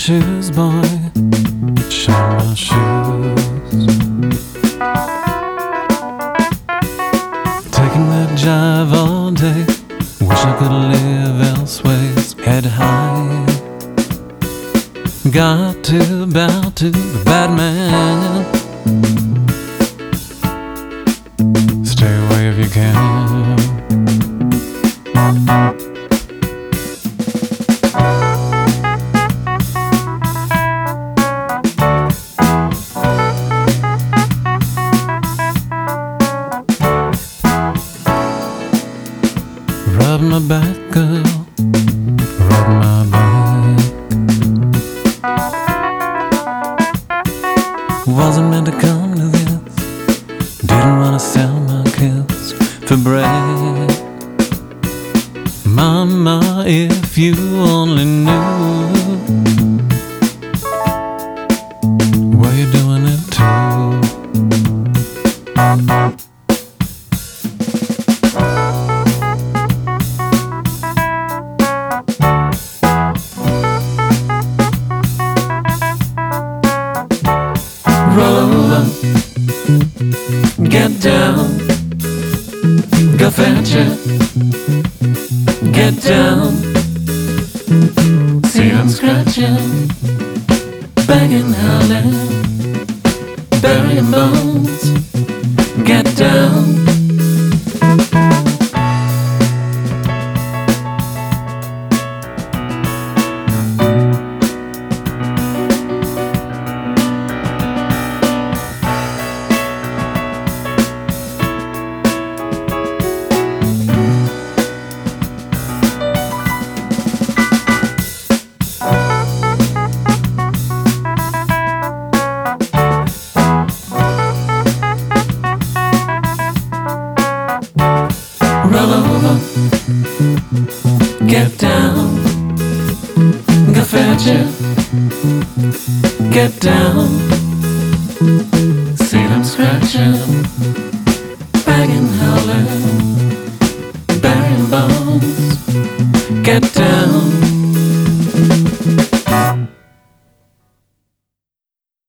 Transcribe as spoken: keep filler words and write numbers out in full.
shoes, boy. Shine my shoes. Taking that jive all day. Wish I could live elsewhere. Head high. Got to bow to the bad man. Stay away if you can. Rub my back, girl. Rub my back. Wasn't meant to come to this. Didn't wanna sell my kiss for bread. Mama, if you only knew why you doing it too. Roll over, get down, go fetch it, get down. See them scratching, begging, howling, burying bones, get down. Roll over, get down, go fetch it, get down. See them scratching, begging, howling, burying bones, get down.